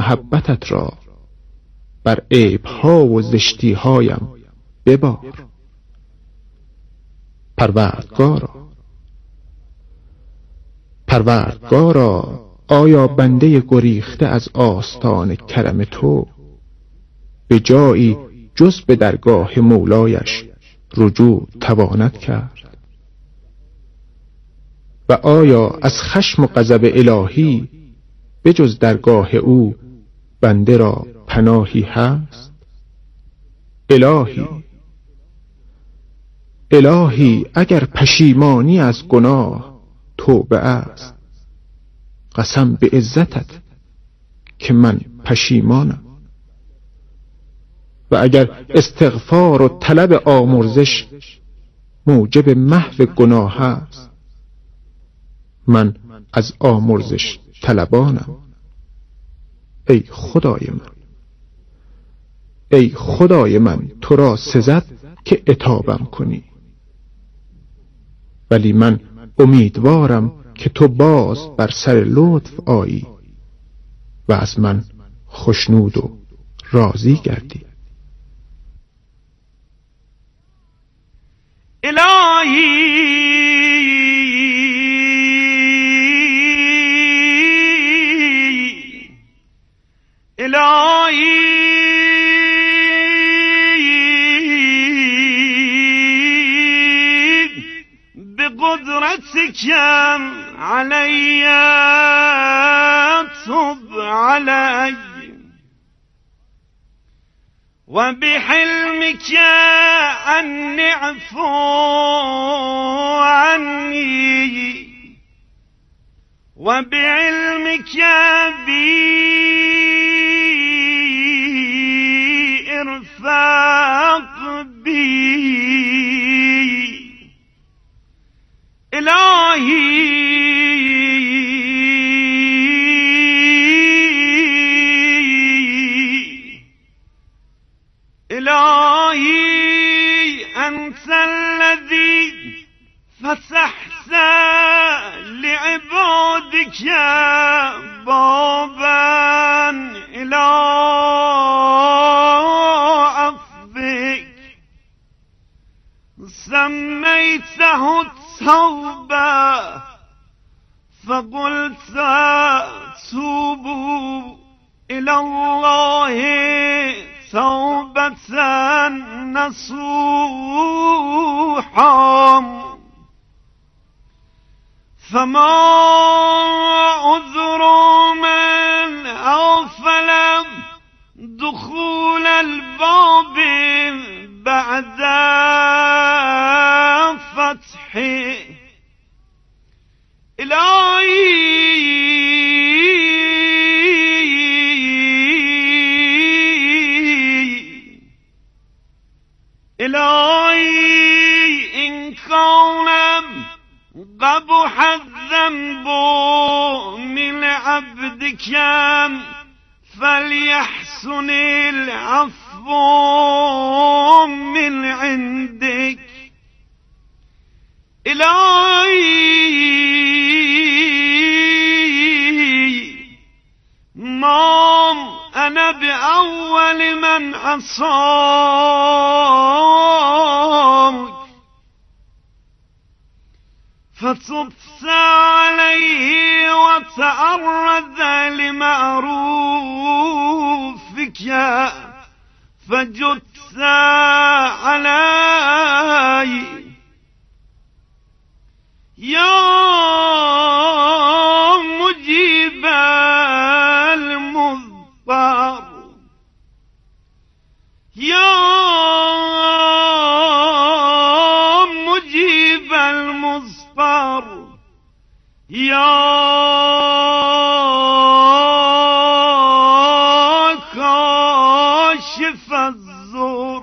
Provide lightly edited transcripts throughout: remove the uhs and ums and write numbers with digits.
محبتت را بر عیب‌ها و زشتی‌هایم ببار. پروردگارا آیا بنده گریخته از آستان کرم تو به جایی جز به درگاه مولایش رجوع تواند کرد؟ و آیا از خشم و غضب الهی به جز درگاه او بنده را پناهی هست؟ الهی اگر پشیمانی از گناه توبه است، قسم به عزتت که من پشیمانم. و اگر استغفار و طلب آمرزش موجب محو گناه است، من از آمرزش طلبانم. ای خدای من تو را سزد که عتابم کنی، ولی من امیدوارم که تو باز بر سر لطف آیی و از من خوشنود و راضی گردی. الهی بقدرتك علي تب علي وبحلمك أن اعفو عني وبعلمك بي ارفق بي. إلهي أنت الذي فتحت لعبادك بابا إلى عفوك سميته التوبة فقلت توبوا إلى الله توبة نصوحا. فما عذر من أغفل دخول الباب بعد فتحه. إلهي إن كان قبح الذنب من عبدك فليحسن العفو من عندك. إلهي ما أنا بأول من عصاك فتبت عليه وتعرض لمعروفك فجدت علي. يا مجيب المضطر يا مجيب المضطر يا كاشف الضر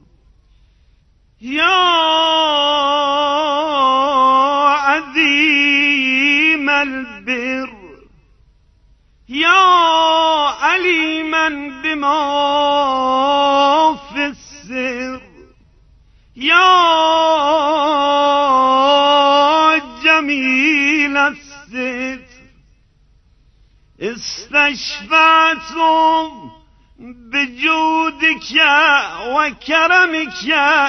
يا عظيم البر يا عليما بما في السر يا جميل الستر استشفعتم بجودك وكرمك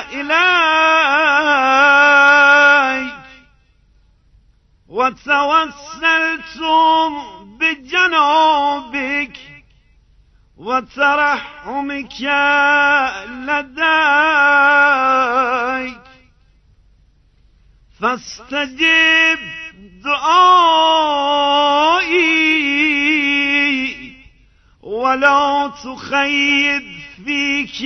إليك وتوسلتم بجنابك وترحمك لديك فاستجب دعائي ولا تخيب فيك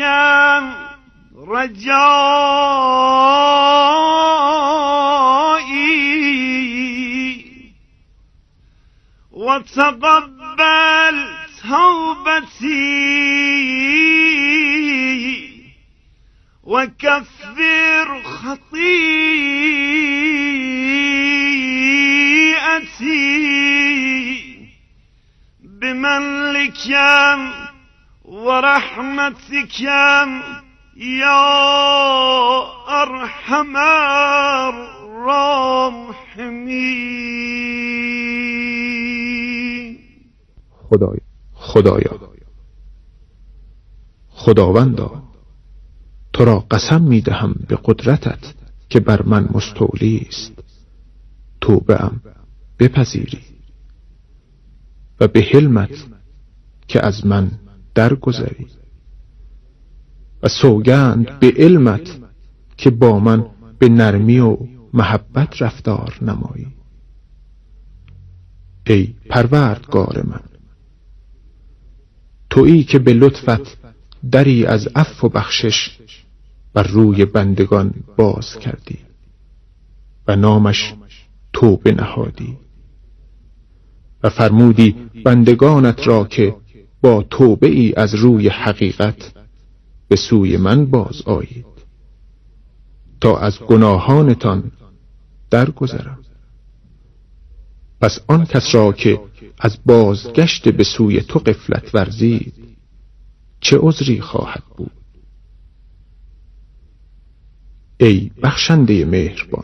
رجائي وتقبل توبتي وكفر خطيئتي بمنك ورحمتك يا أرحم الراحمين. خداوندا تو را قسم می دهم به قدرتت که بر من مستولی است توبه ام بپذیری و به حلمت که از من درگذری و سوگند به علمت که با من به نرمی و محبت رفتار نمایی. ای پروردگار من، تویی که به لطفت دری از عفو و بخشش بر روی بندگان باز کردی و نامش توبه نهادی و فرمودی بندگانت را که با توبه ای از روی حقیقت به سوی من باز آیید تا از گناهانتان درگذرم. پس آن کس را که از بازگشت به سوی تو غفلت ورزید چه عذری خواهد بود؟ ای بخشنده مهربان،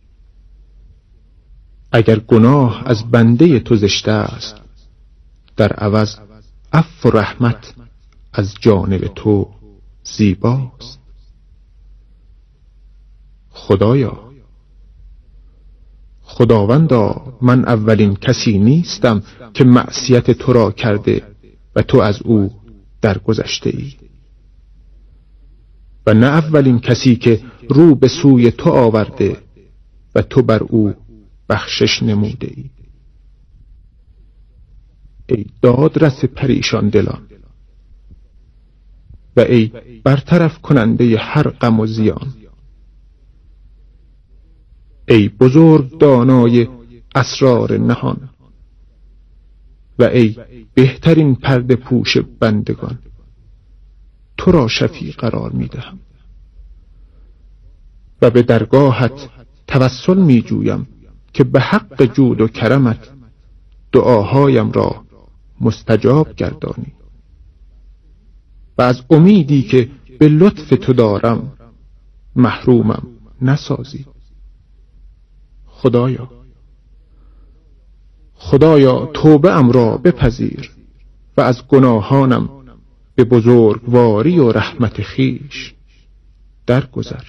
اگر گناه از بنده تو زشته است در عوض عفو و رحمت از جانب تو زیباست. خداوندا من اولین کسی نیستم که معصیت تو را کرده و تو از او درگذشته ای و نه اولین کسی که رو به سوی تو آورده و تو بر او بخشش نموده ای. ای دادرس پریشان دلان و ای برطرف کننده هر غم و زیان، ای بزرگ دانای اسرار نهان و ای بهترین پرده پوش بندگان، تو را شفیع قرار می دهم و به درگاهت توسل می جویم که به حق جود و کرمت دعاهایم را مستجاب گردانی و از امیدی که به لطف تو دارم محرومم نسازی. خدایا توبه ام را بپذیر و از گناهانم به بزرگواری و رحمت خویش درگذر.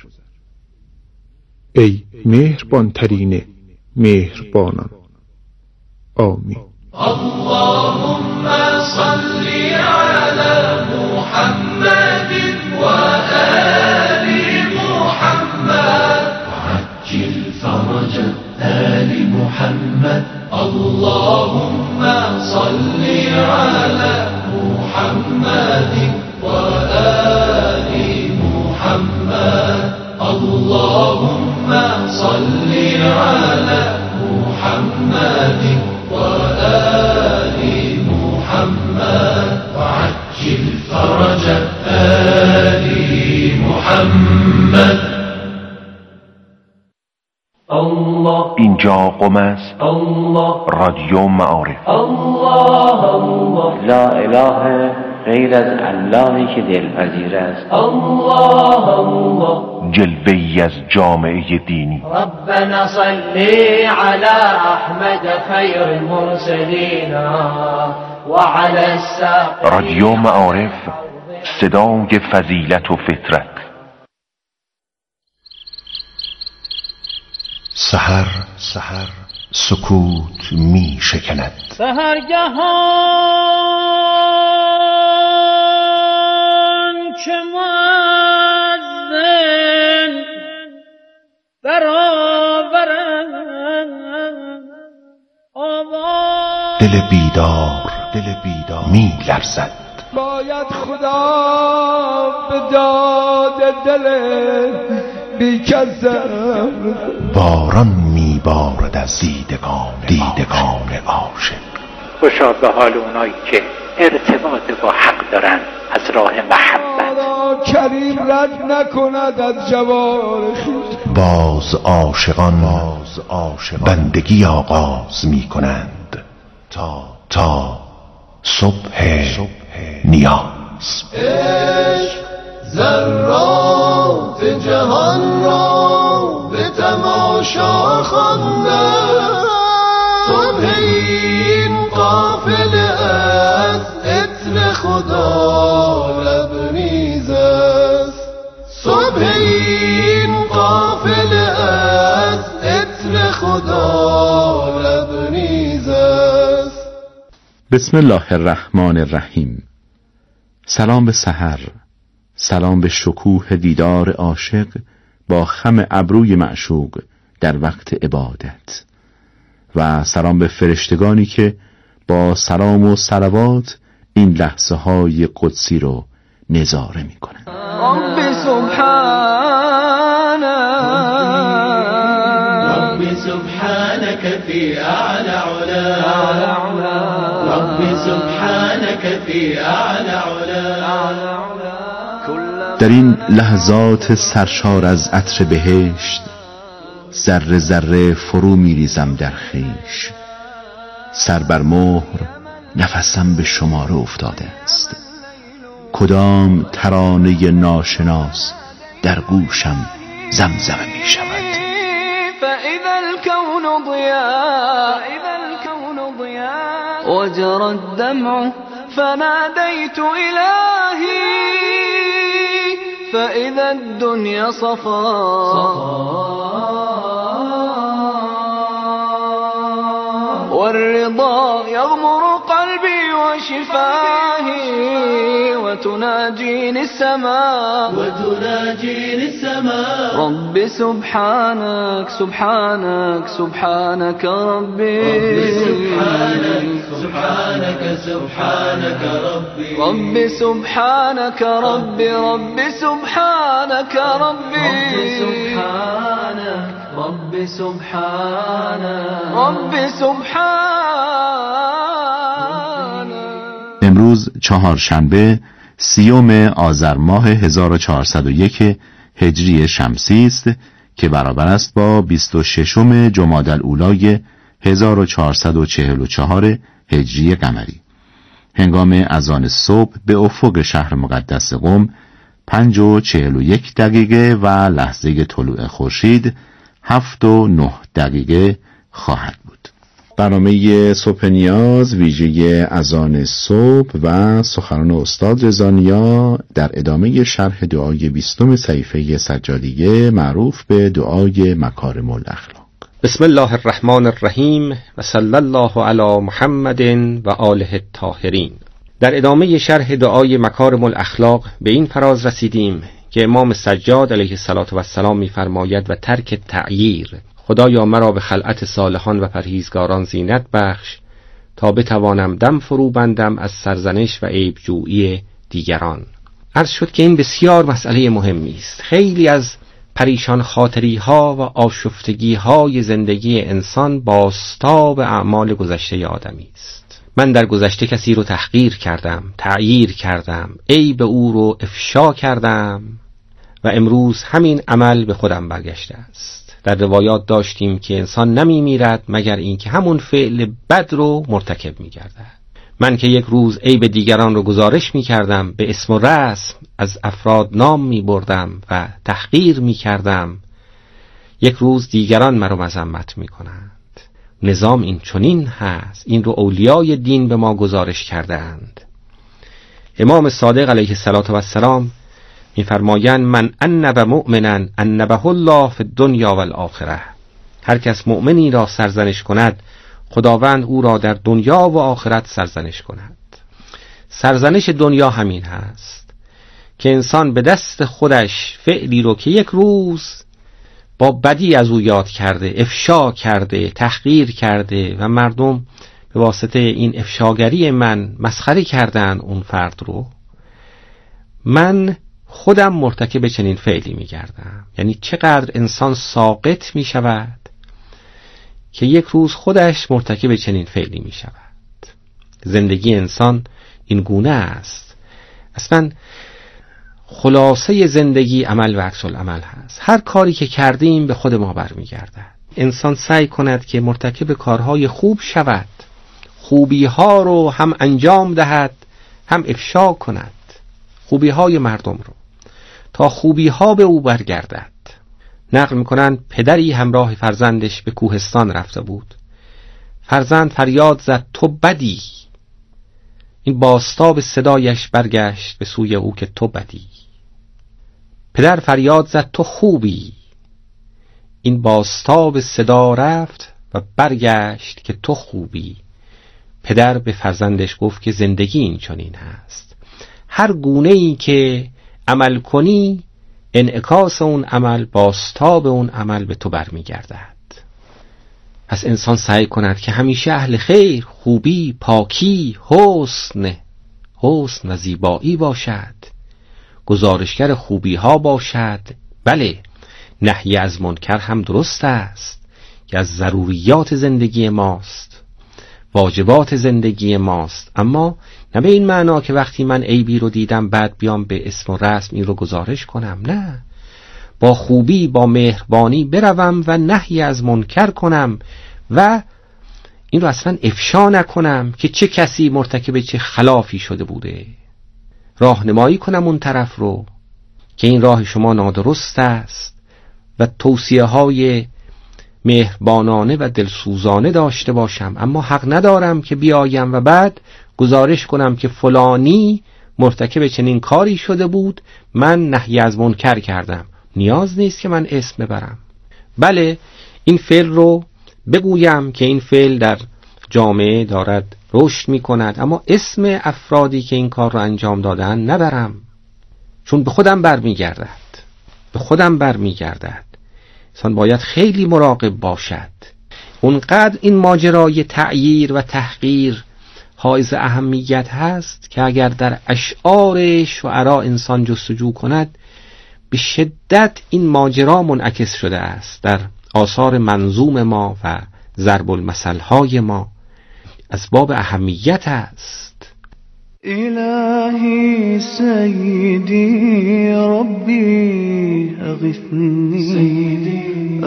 ای مهربان ترین مهربانان. آمین. اللهم صل على محمد وآل محمد وعجل فرج آل محمد. اللهم صل على محمد وآل محمد. اللهم صل على محمد وآل محمد وعجل فرج آل محمد. اینجا قم است رادیو معارف. الله لا اله غیر از اللهی که دلپذیر است. الله الله جلوه‌ای از جامعه دینی. ربنا صلی علی احمد خیر المرسلین و علی الساقین. رادیو معارف، صدای فضیلت و فطرت. سحر سکوت می شکند. سحرگهان چه مؤذن برآورد آواز. دل بیدار می لرزد. باید خدا به داد دل بیکسم. باران می بارد از دیدگان عاشق. خوشا به حال اونایی که ارتباط با حق دارن از راه محبت. کریم رد نکند از جوار خویش. باز عاشقان بندگی آغاز می کنند تا صبح نیاز. عشق ذرات جهان را به تماشا خوانده. صبح این قافله از عطر خدا لبریز است. صبح این قافله از عطر خدا لبریز است. بسم الله الرحمن الرحیم. سلام به سحر، سلام به شکوه دیدار عاشق با خم ابروی معشوق در وقت عبادت، و سلام به فرشتگانی که با سلام و صلوات این لحظه های قدسی رو نظاره می کنند. رب سبحانك في اعلى علا. رب سبحانك في اعلى علا. در این لحظات سرشار از عطر بهشت، ذره ذره فرو میریزم در خویش. سر بر مهر نفسم به شماره افتاده است. کدام ترانه ناشناس در گوشم زمزمه می شود. فإذا الكون ضياء وجرى الدمع فناديت إلهي. فإذا الدنيا صفاء والرضا يغمر قلبي وشفاهي وتناجيني السماء رب سبحانك سبحانك سبحانك ربي. سبحانك ربي. رب سبحانك ربي. رب سبحانك ربي. رب سبحانك. رب سبحانك. امروز چهارشنبه 30 آذر ماه 1401 هجری شمسی است که برابر است با 26 جمادی الاولی 1444 هجری قمری. هنگام اذان صبح به افق شهر مقدس قم 5:41 و لحظه طلوع خورشید 7:09 خواهد بود. برنامه صبح نیاز ویژه اذان صبح و سخنان استاد رضا در ادامه شرح دعای 20 صحیفه سجادیه معروف به دعای مکارم الاخلاق. بسم الله الرحمن الرحیم و صلی الله علی محمد و آله الطاهرین. در ادامه شرح دعای مکارم الاخلاق به این فراز رسیدیم که امام سجاد علیه السلام می‌فرماید و ترک تعییر: خدایا مرا به خلعت صالحان و پرهیزگاران زینت بخش تا بتوانم دم فرو بندم از سرزنش و عیبجویی دیگران. عرض شد که این بسیار مسئله مهمی است. خیلی از پریشان خاطری ها و آشفتگی های زندگی انسان بازتاب اعمال گذشته آدمی است. من در گذشته کسی رو تحقیر کردم، تعییر کردم، عیب او رو افشا کردم و امروز همین عمل به خودم برگشته است. در روایات داشتیم که انسان نمی میرد مگر اینکه همون فعل بد رو مرتکب می گردد. من که یک روز عیب دیگران رو گزارش می کردم، به اسم و رسم از افراد نام می بردم و تحقیر می کردم، یک روز دیگران مرا مذمت می کنند. نظام این چنین هست، این رو اولیای دین به ما گزارش کردند. امام صادق علیه السلام می فرمایند من انب مؤمنا انبه الله فی الدنیا و الاخره. هر کس مؤمنی را سرزنش کند، خداوند او را در دنیا و آخرت سرزنش کند. سرزنش دنیا همین هست که انسان به دست خودش فعلی رو که یک روز با بدی از او یاد کرده، افشا کرده، تحقیر کرده و مردم به واسطه این افشاگری من مسخره کردن اون فرد رو، من خودم مرتکب چنین فعلی می‌گردم. یعنی چقدر انسان ساقط می‌شود که یک روز خودش مرتکب چنین فعلی می‌شود. زندگی انسان این گونه است. اصلا خلاصه زندگی عمل و عکس العمل هست. هر کاری که کردیم به خود ما برمیگردد. انسان سعی کند که مرتکب کارهای خوب شود، خوبی‌ها رو هم انجام دهد هم افشا کند، خوبی‌های مردم رو، تا خوبی‌ها به او برگردد. نقل می‌کنند پدری همراه فرزندش به کوهستان رفته بود. فرزند فریاد زد تو بدی. این بازتاب صدایش برگشت به سوی او که تو بدی. پدر فریاد زد تو خوبی. این بازتاب صدا رفت و برگشت که تو خوبی. پدر به فرزندش گفت که زندگی این چنین هست، هر گونه‌ای که عمل کنی انعکاس اون عمل، بازتاب اون عمل به تو برمیگردد. پس انسان سعی کند که همیشه اهل خیر، خوبی، پاکی، حسن و زیبایی باشد، گزارشگر خوبی ها باشد. بله، نهی از منکر هم درست است که از ضروریات زندگی ماست، واجبات زندگی ماست، اما نه به این معنا که وقتی من عیبی رو دیدم بعد بیام به اسم و رسم این رو گزارش کنم. نه، با خوبی، با مهربانی بروم و نهی از منکر کنم و این رو اصلا افشا نکنم که چه کسی مرتکب چه خلافی شده بوده. راهنمایی کنم اون طرف رو که این راه شما نادرست است و توصیه های مهربانانه و دلسوزانه داشته باشم، اما حق ندارم که بیایم و بعد گزارش کنم که فلانی مرتکب چنین کاری شده بود، من نهی از منکر کردم. نیاز نیست که من اسم ببرم. بله، این فعل رو بگویم که این فعل در جامعه دارد رشد می کند، اما اسم افرادی که این کار رو انجام دادن نبرم، چون به خودم برمیگردد. انسان باید خیلی مراقب باشد. اونقدر این ماجرای تعییر و تحقیر حائز اهمیت هست که اگر در اشعار شعرا انسان جستجو کند، به شدت این ماجرا منعکس شده است در آثار منظوم ما و ضرب المثل‌های ما. از باب اهمیت است. إلهي سيدي ربي أغثني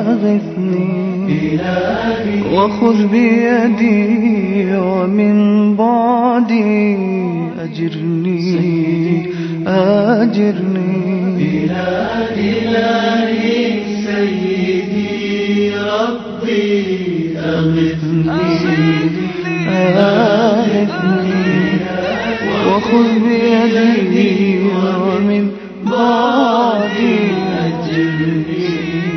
وخذ بيدي ومن بعدي أجرني إلهي سيدي ربي أغثني وخذ بيدي ومن بعدي أجرني.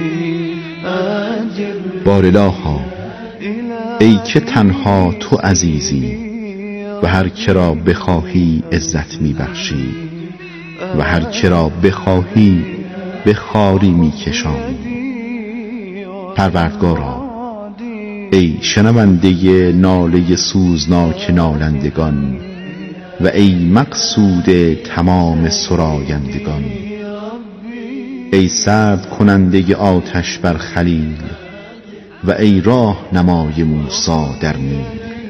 بارالها، ای که تنها تو عزیزی و هر که را بخواهی عزت میبخشی و هر که را بخواهی به خواری میکشانی. پروردگارا، ای شنونده ناله سوزناک نالندگان و ای مقصود تمام سرایندگان، ای سرد کننده آتش بر خلیل و ای راه نمای موسی در نیل،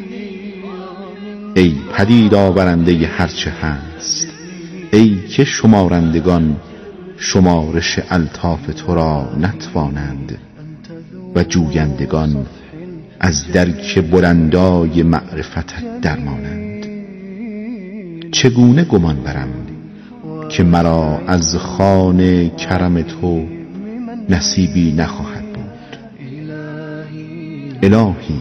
ای پدید آورنده هرچه هست، ای که شمارندگان شمارش الطاف تو را نتوانند و جویندگان از درک بلندای معرفتت درمانند. چگونه گمان برم که مرا از خوان کرم تو نصیبی نخواهد بود؟ الهی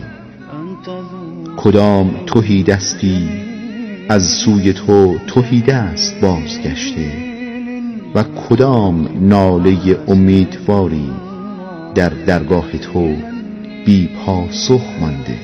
کدام تهیدستی از سوی تو تهیده است بازگشته و کدام ناله امیدواری در درگاه تو بی پاسخ مانده.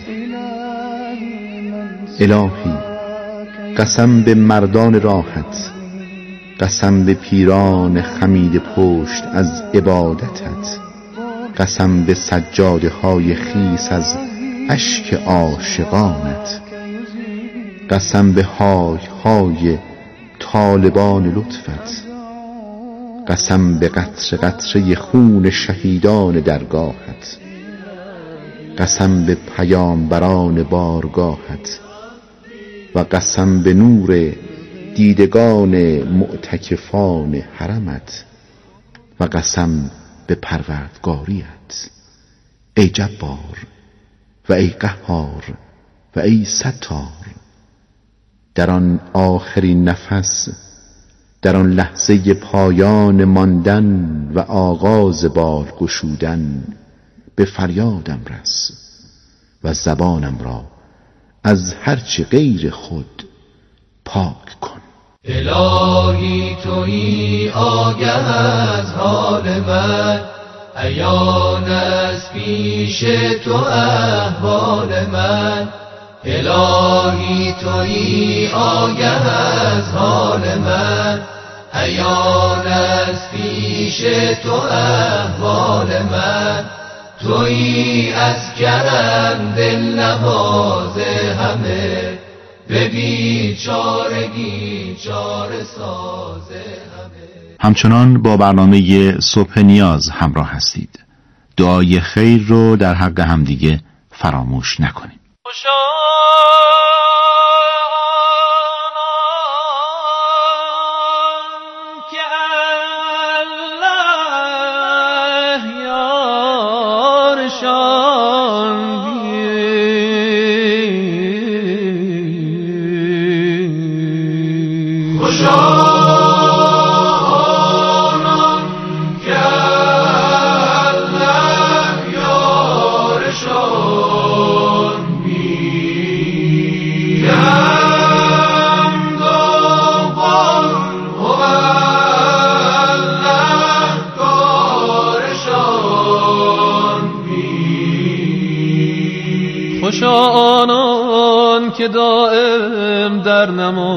الهی قسم به مردان راحت، قسم به پیران خمید پشت از عبادتت، قسم به سجاده های خیس از اشک عاشقانت، قسم به های های طالبان لطفت، قسم به قطره قطره خون شهیدان درگاهت، قسم به پیامبران بارگاهت و قسم به نور دیدگان معتکفان حرمت و قسم به پروردگاریت. ای جبار و ای قهار و ای ستار، در آن آخرین نفس، در آن لحظه پایان ماندن و آغاز بال گشودن به فریادم رس و زبانم را از هرچه غیر خود پاک کن. الهی تویی آگه از حال من، عیان از پیش تو احوال من. الهی تویی آگه از حال من، عیان از پیش تو احوال من. تویی از کرم دل نواز همه، به بیچارگی چاره ساز همه. همچنان با برنامه صبح نیاز همراه هستید. دعای خیر رو در حق همدیگه فراموش نکنیم. خوشا آنان که دائم در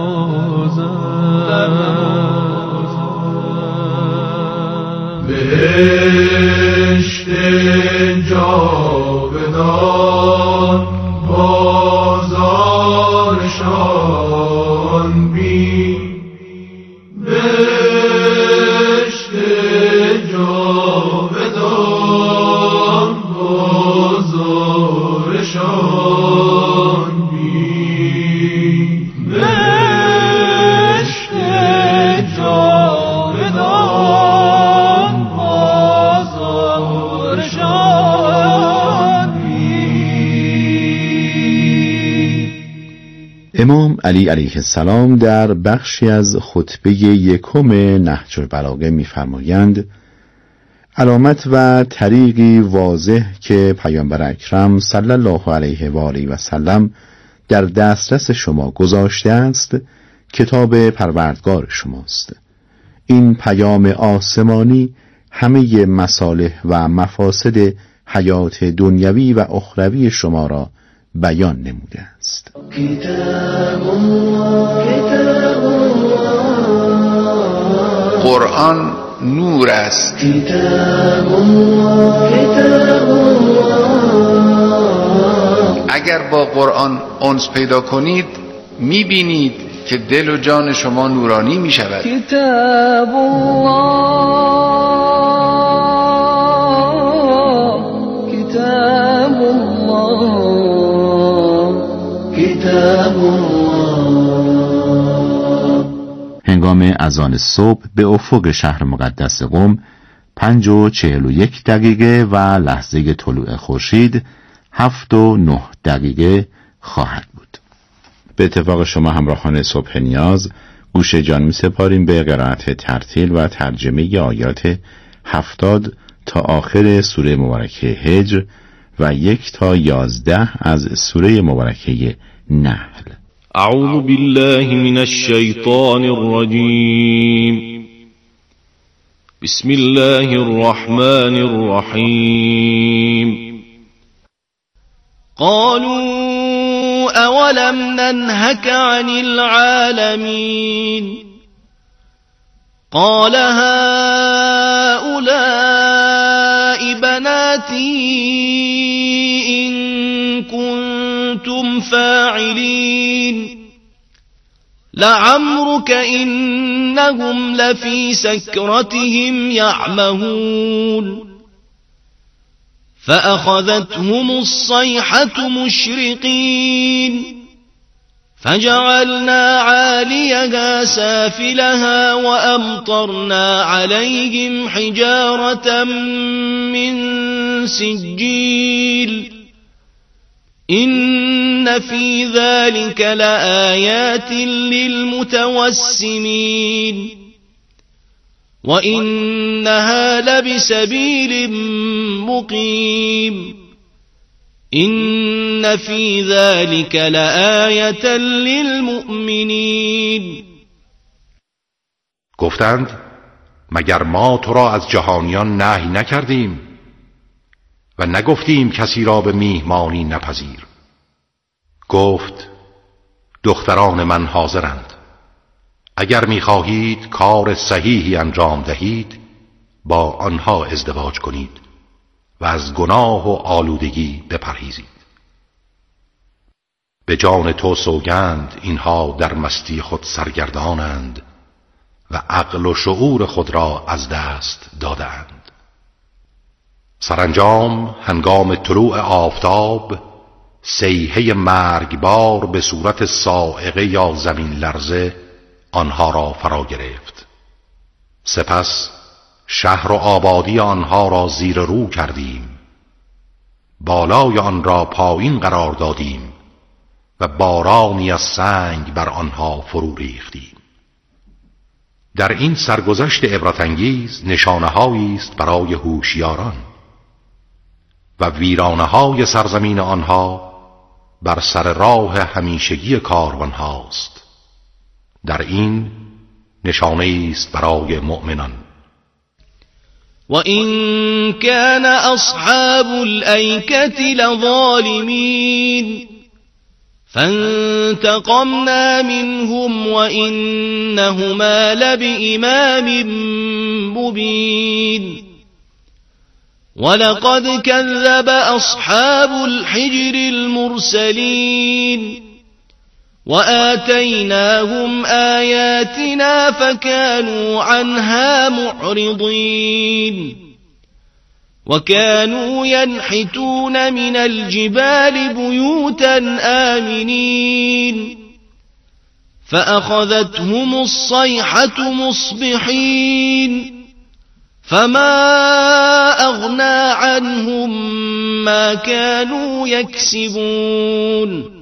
نمازند، بهشت جاودان بازارشان بین. بهشت جاودان بازارشان بین. بهشت جاودان بازارشان بین. امام علی علیه السلام در بخشی از خطبه یکم نهج البلاغه می‌فرمایند: علامت و طریقی واضح که پیامبر اکرم صلی الله علیه و آله و سلم در دسترس شما گذاشته است کتاب پروردگار شماست. این پیام آسمانی همه مصالح و مفاسد حیات دنیوی و اخروی شما را بیان نموده است. قرآن نور است. اگر با قرآن انس پیدا کنید میبینید که دل و جان شما نورانی میشود. کتاب الله، کتاب الله، کتاب الله. هنگام اذان صبح به افق شهر مقدس قم 5:41 و لحظه طلوع خورشید 7:09 خواهد بود. به اتفاق شما همراهان صبح نیاز، گوش جان می سپاریم به قرائت ترتیل و ترجمه آیات 70 تا آخر سوره مبارکه هجر و 1 تا 11 از سوره مبارکه نحل. اعوذ بالله من الشیطان الرجیم. بسم الله الرحمن الرحیم. قالوا أولم ننهك عن العالمين قال هؤلاء بناتي إن كنتم فاعلين لعمرك إنهم لفي سكرتهم يعمهون فأخذتهم الصيحة مشرقين فجعلنا عاليها سافلها وأمطرنا عليهم حجارة من سجيل إن في ذلك لآيات للمتوسمين وإنها لبسبيل مقيم إن في ذلك لآية للمؤمنين. گفتند مگر ما تو را از جهانیان نهی نکردیم و نگفتیم کسی را به میهمانی نپذیر؟ گفت دختران من حاضرند، اگر می‌خواهید کار صحیحی انجام دهید با آنها ازدواج کنید و از گناه و آلودگی بپرهیزید. به جان تو سوگند اینها در مستی خود سرگردانند و عقل و شعور خود را از دست دادند. سرانجام هنگام طلوع آفتاب صیحه مرگبار به صورت صاعقه یا زمین لرزه آنها را فرا گرفت. سپس شهر و آبادی آنها را زیر رو کردیم، بالای آن را پایین قرار دادیم و بارانی از سنگ بر آنها فرو ریختیم. در این سرگذشت عبرتانگیز نشانه‌هایی است برای هوشیاران و ویرانه‌های سرزمین آنها بر سر راه همیشگی کاروان هاست. در این نشانه است برای مؤمنان. وَإِن كَانَ أَصْحَابُ الْأَيْكَةِ لَظَالِمِينَ فَانْتَقَمْنَا مِنْهُمْ وَإِنَّهُمَا لَبِإِمَامٍ مُبِينٍ وَلَقَدْ كَذَّبَ أَصْحَابُ الْحِجْرِ الْمُرْسَلِينَ وآتيناهم آياتنا فكانوا عنها معرضين وكانوا ينحتون من الجبال بيوتا آمنين فأخذتهم الصيحة مصبحين فما أغنى عنهم ما كانوا يكسبون.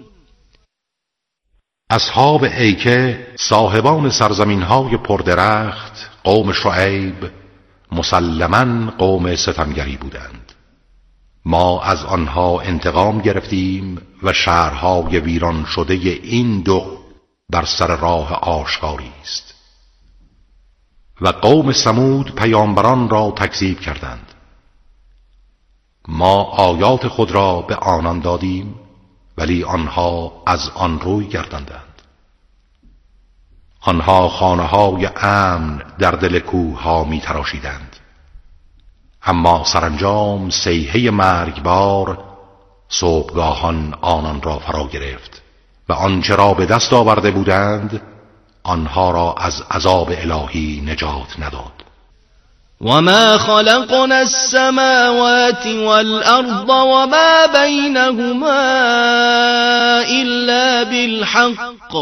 اصحاب ایکه صاحبان سرزمین‌های پردرخت قوم شعیب مسلماً قوم ستمگری بودند. ما از آنها انتقام گرفتیم و شهرهای ویران شده این دو بر سر راه آشکاری است. و قوم ثمود پیامبران را تکذیب کردند. ما آیات خود را به آنان دادیم ولی آنها از آن روی گرداندند. آنها خانه‌های امن در دل کوه‌ها می‌تراشیدند، اما سرانجام صیحه مرگبار صبحگاهان آنان را فرا گرفت و آنچه را به دست آورده بودند آنها را از عذاب الهی نجات نداد. وما خلقنا السماوات والأرض وما بينهما إلا بالحق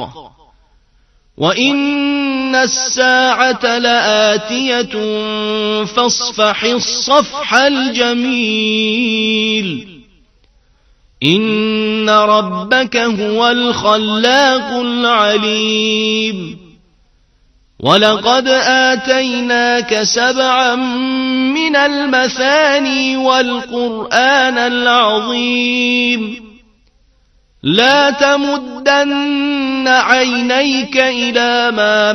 وإن الساعة لآتية فاصفح الصفح الجميل إن ربك هو الخلاق العليم ولقد آتيناك 7 من المثاني والقرآن العظيم لا تمدن عينيك إلى ما